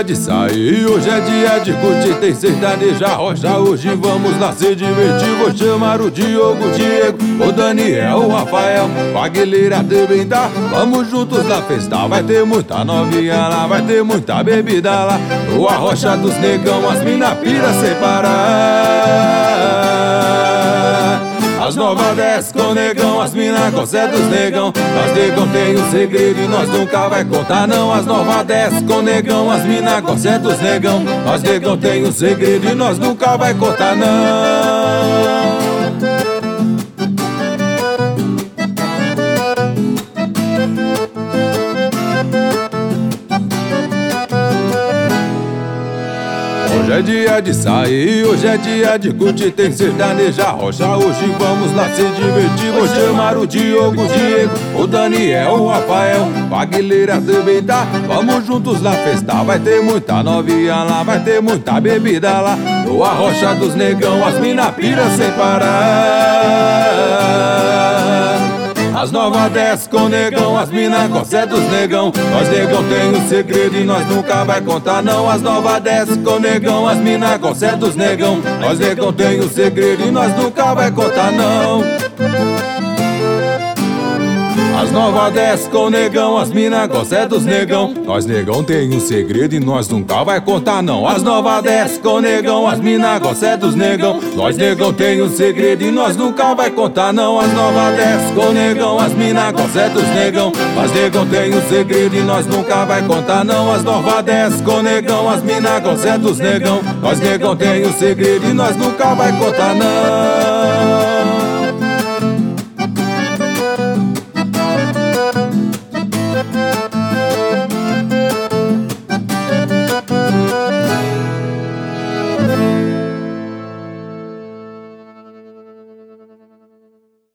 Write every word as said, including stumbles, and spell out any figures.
dia de sair, hoje é dia de curtir, tem sertaneja rocha. Hoje vamos lá se divertir. Vou chamar o Diogo, o Diego, o Daniel, o Rafael, a Guilherme também tá. Vamos juntos na festa, vai ter muita novinha lá, vai ter muita bebida lá. No Arrocha dos Negão, as mina pira sem parar. As novas desce com negão, as mina gostam dos negão. Nós negão tem um segredo e nós nunca vai contar não. As novas desce com negão, as mina gostam dos negão. Nós negão tem um segredo e nós nunca vai contar não. Hoje é dia de sair, hoje é dia de curtir, tem sertaneja rocha. Hoje vamos lá se divertir. Vou chamar o Diogo, o Diego, o Daniel, o Rafael, a Guilherme também tá. Vamos juntos na festa, vai ter muita novinha lá, vai ter muita bebida lá. No Arrocha dos Negão, as mina pira sem parar. As novas desce com negão, as mina gostam dos negão. Nós negão tem um segredo e nós nunca vai contar não. As novas desce com negão, as mina gostam dos negão. Nós negão tem um segredo e nós nunca vai contar não. As novas desce com negão, as mina gostam dos negão. Nós negão tem um segredo e nós nunca vai contar não. As novas desce com negão, as mina gostam dos negão. Nós negão tem um segredo e nós nunca vai contar não. As novas desce com negão, as mina gostam dos negão. Nós negão tem um segredo e nós nunca vai contar não. As novas desce com negão, as mina gostam dos negão. Nós negão tem um segredo e nós nunca vai contar não.